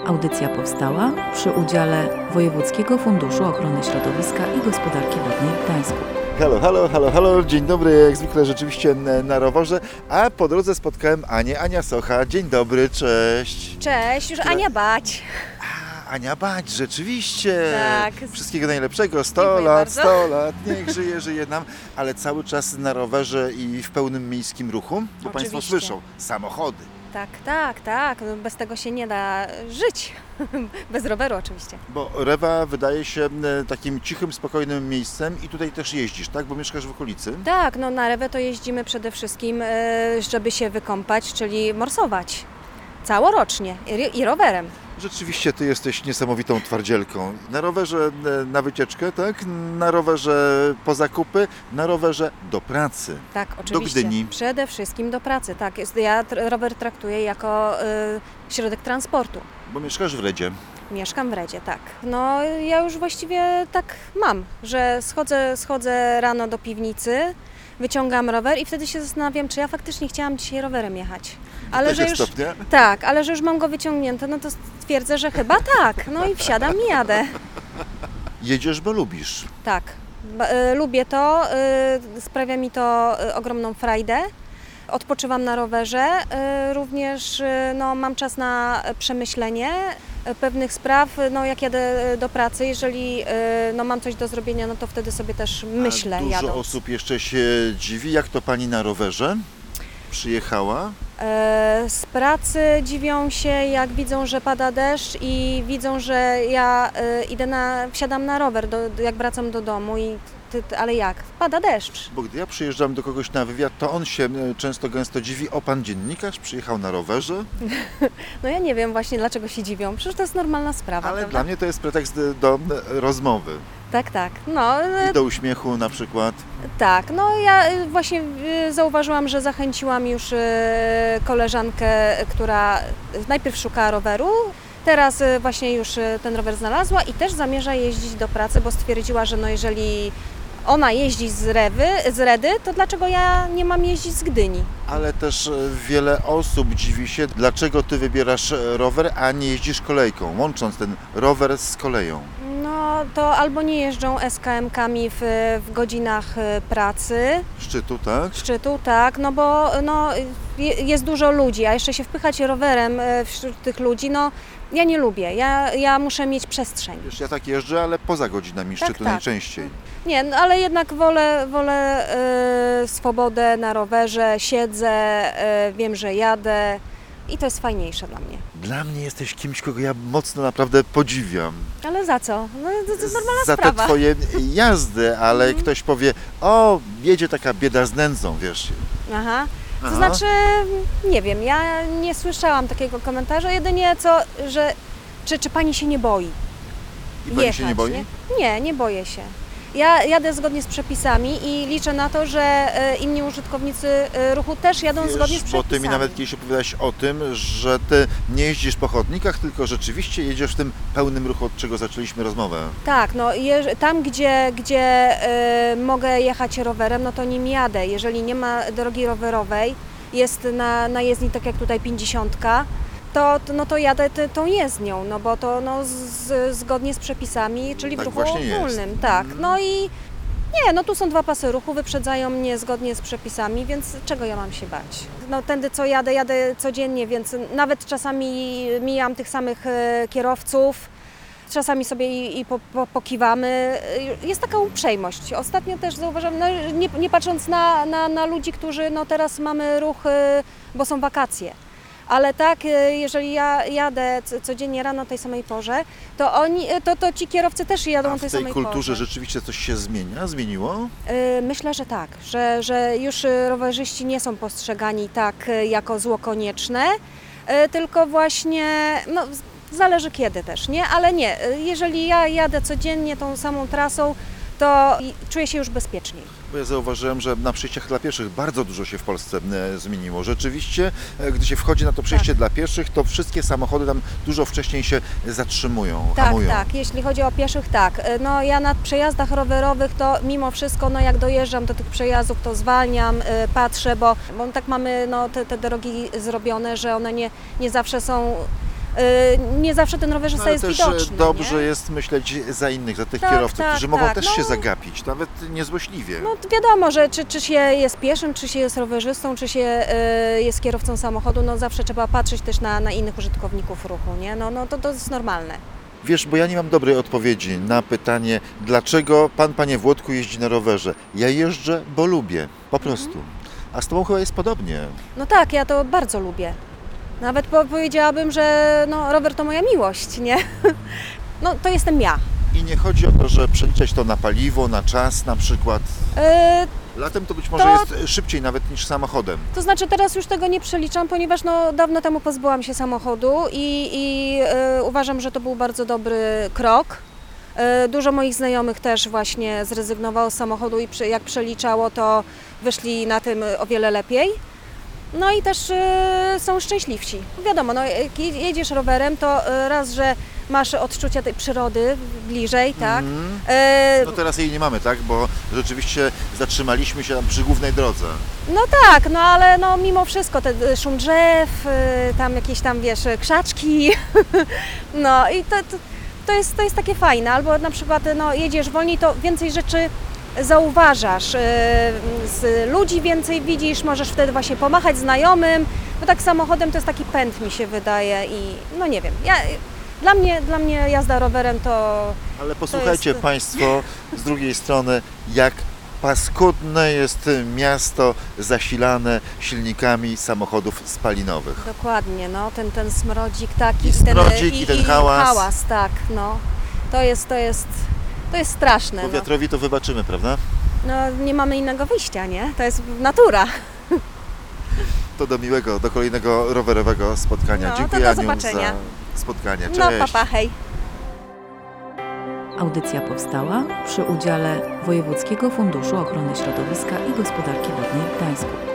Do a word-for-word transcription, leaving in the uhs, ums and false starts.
Audycja powstała przy udziale Wojewódzkiego Funduszu Ochrony Środowiska i Gospodarki Wodnej w Gdańsku. Halo, halo, halo, halo, dzień dobry, jak zwykle rzeczywiście na rowerze, a po drodze spotkałem Anię, Ania Socha. Dzień dobry, cześć. Cześć, już Ania Bać. A, Ania Bać, rzeczywiście. Tak. Wszystkiego najlepszego, sto Dziękuję lat, bardzo. sto lat, niech żyje, żyje nam, ale cały czas na rowerze i w pełnym miejskim ruchu, bo Państwo Oczywiście. słyszą, samochody. Tak, tak, tak, no bez tego się nie da żyć. Bez roweru oczywiście. Bo Rewa wydaje się e, takim cichym, spokojnym miejscem i tutaj też jeździsz, tak? Bo mieszkasz w okolicy. Tak, no na Rewę to jeździmy przede wszystkim, e, żeby się wykąpać, czyli morsować. Całorocznie i, i rowerem. Rzeczywiście Ty jesteś niesamowitą twardzielką. Na rowerze e, na wycieczkę, tak? Na rowerze po zakupy, na rowerze do pracy. Tak, oczywiście. Gdyni. Przede wszystkim do pracy, tak. Jest, ja tr- rower traktuję jako e, środek transportu. Bo mieszkasz w Redzie. Mieszkam w Redzie, tak. No ja już właściwie tak mam, że schodzę, schodzę rano do piwnicy, wyciągam rower i wtedy się zastanawiam, czy ja faktycznie chciałam dzisiaj rowerem jechać. Ale Też że jest już, stopnia? tak, ale że już mam go wyciągnięty, no to stwierdzę, że chyba tak. No i wsiadam i jadę. Jedziesz, bo lubisz. Tak, Ba- y, lubię to, y, sprawia mi to y, ogromną frajdę. Odpoczywam na rowerze, y, również y, no, mam czas na przemyślenie y, pewnych spraw, no, jak jadę do pracy, jeżeli y, no, mam coś do zrobienia, no to wtedy sobie też myślę A dużo jadąc. osób jeszcze się dziwi, jak to pani na rowerze przyjechała. E, Z pracy dziwią się, jak widzą, że pada deszcz i widzą, że ja e, idę na, wsiadam na rower, do, jak wracam do domu i ty, ty, ale jak? Pada deszcz. Bo gdy ja przyjeżdżam do kogoś na wywiad, to on się e, często gęsto dziwi. O, pan dziennikarz przyjechał na rowerze? No ja nie wiem właśnie, dlaczego się dziwią, przecież to jest normalna sprawa, Ale prawda? dla mnie to jest pretekst do e, rozmowy. Tak, tak. No, e, I do uśmiechu na przykład. tak, no ja e, właśnie e, zauważyłam, że zachęciłam już e, koleżankę, która najpierw szukała roweru, teraz e, właśnie już e, ten rower znalazła i też zamierza jeździć do pracy, bo stwierdziła, że no jeżeli ona jeździ z Rewy, z Redy, to dlaczego ja nie mam jeździć z Gdyni? Ale też e, wiele osób dziwi się, dlaczego ty wybierasz e, rower, a nie jeździsz kolejką, łącząc ten rower z koleją. No to albo nie jeżdżą es ka em kami w, w godzinach e, pracy, Szczytu, tak? szczytu, tak, no bo no, je- jest dużo ludzi, a jeszcze się wpychać rowerem e, wśród tych ludzi, no ja nie lubię, ja, ja muszę mieć przestrzeń. Wiesz, ja tak jeżdżę, ale poza godzinami Tak, szczytu tak. najczęściej. Nie, no, ale jednak wolę, wolę e, swobodę na rowerze, siedzę, e, wiem, że jadę i to jest fajniejsze dla mnie. Dla mnie jesteś kimś, kogo ja mocno naprawdę podziwiam. Ale za co? No to, to jest normalna Za te sprawa. twoje jazdy, ale ktoś powie, o, jedzie taka bieda z nędzą, wiesz. Aha. To Aha. znaczy, nie wiem, ja nie słyszałam takiego komentarza, jedynie co, że czy, czy pani się nie boi I pani jechać, się nie boi? Nie? nie, nie boję się. Ja jadę zgodnie z przepisami i liczę na to, że e, inni użytkownicy e, ruchu też jadą Wiesz, zgodnie z bo przepisami. ty mi nawet kiedyś opowiadałaś o tym, że ty nie jeździsz po chodnikach, tylko rzeczywiście jedziesz w tym pełnym ruchu, od czego zaczęliśmy rozmowę. Tak, no jeż- tam gdzie, gdzie e, mogę jechać rowerem, no to nim jadę. Jeżeli nie ma drogi rowerowej, jest na, na jezdni tak jak tutaj pięćdziesiątka, to, to, no to jadę ty, tą jezdnią, no bo to no, z, zgodnie z przepisami, czyli Tak w ruchu właśnie jest. ogólnym. Tak, no i nie, no tu są dwa pasy ruchu, wyprzedzają mnie zgodnie z przepisami, więc czego ja mam się bać? No tędy co jadę, jadę codziennie, więc nawet czasami mijam tych samych e, kierowców. Czasami sobie i, i po, po, pokiwamy. Jest taka uprzejmość. Ostatnio też zauważam, no, nie, nie patrząc na, na, na ludzi, którzy no teraz mamy ruch, y, bo są wakacje. Ale tak, y, jeżeli ja jadę c- codziennie rano o tej samej porze, to, oni, to, to ci kierowcy też jadą A o w tej tej samej kulturze porze. rzeczywiście coś się zmienia? Zmieniło? Y, Myślę, że tak, że, że już y, rowerzyści nie są postrzegani tak y, jako zło konieczne, y, tylko właśnie, no zależy kiedy też, nie? Ale nie, y, jeżeli ja jadę codziennie tą samą trasą, to i- czuję się już bezpieczniej. Bo ja zauważyłem, że na przejściach dla pieszych bardzo dużo się w Polsce e, zmieniło. Rzeczywiście, e, gdy się wchodzi na to przejście Tak. dla pieszych, to wszystkie samochody tam dużo wcześniej się zatrzymują, Tak, hamują. tak, jeśli chodzi o pieszych, tak. Y, No ja na przejazdach rowerowych to mimo wszystko, no jak dojeżdżam do tych przejazdów, to zwalniam, y, patrzę, bo, bo tak mamy no, te, te drogi zrobione, że one nie, nie zawsze są Nie zawsze ten rowerzysta Ale jest też widoczny. dobrze nie? jest myśleć za innych, za tych Tak, kierowców, tak, którzy mogą tak, też no. się zagapić, nawet niezłośliwie. No to wiadomo, że czy, czy się jest pieszym, czy się jest rowerzystą, czy się y, jest kierowcą samochodu, no zawsze trzeba patrzeć też na, na innych użytkowników ruchu, nie? No, no to, to jest normalne. Wiesz, bo ja nie mam dobrej odpowiedzi na pytanie, dlaczego pan, panie Włodku, jeździ na rowerze. Ja jeżdżę, bo lubię, po prostu. A z tobą chyba jest podobnie. No tak, ja to bardzo lubię. Nawet po, powiedziałabym, że no, rower to moja miłość, nie? No to jestem ja. I nie chodzi o to, że przeliczać to na paliwo, na czas na przykład. Y, Latem to być może To- jest szybciej nawet niż samochodem. To znaczy teraz już tego nie przeliczam, ponieważ no, dawno temu pozbyłam się samochodu i, i e, uważam, że to był bardzo dobry krok. E, dużo moich znajomych też właśnie zrezygnowało z samochodu i przy, jak przeliczało, to wyszli na tym o wiele lepiej. No i też e, są szczęśliwsi. Wiadomo, no, jak je- jedziesz rowerem, to e, raz, że masz odczucia tej przyrody bliżej, tak? Mhm. E, No teraz jej nie mamy, tak? Bo rzeczywiście zatrzymaliśmy się tam przy głównej drodze. No tak, no ale no mimo wszystko, ten y, szum drzew, y, tam jakieś tam, wiesz, krzaczki, no i to, to, to, jest, to jest takie fajne, albo na przykład no, jedziesz wolniej, to więcej rzeczy zauważasz, y, z ludzi więcej widzisz, możesz wtedy właśnie pomachać znajomym, bo tak samochodem to jest taki pęd, mi się wydaje i no nie wiem, ja, dla mnie, dla mnie jazda rowerem to Ale posłuchajcie jest- Państwo z drugiej strony, jak paskudne jest miasto zasilane silnikami samochodów spalinowych. dokładnie, no, ten, ten smrodzik taki, I smrodzik, i ten hałas. hałas, tak, no. To jest, to jest, to jest straszne. Bo No. wiatrowi to wybaczymy, prawda? no, nie mamy innego wyjścia, nie? To jest natura. To do miłego, do kolejnego rowerowego spotkania. No, to Dziękuję do Aniu zobaczenia. za spotkanie. Cześć. No, papa, hej. Audycja powstała przy udziale Wojewódzkiego Funduszu Ochrony Środowiska i Gospodarki Wodnej w Gdańsku.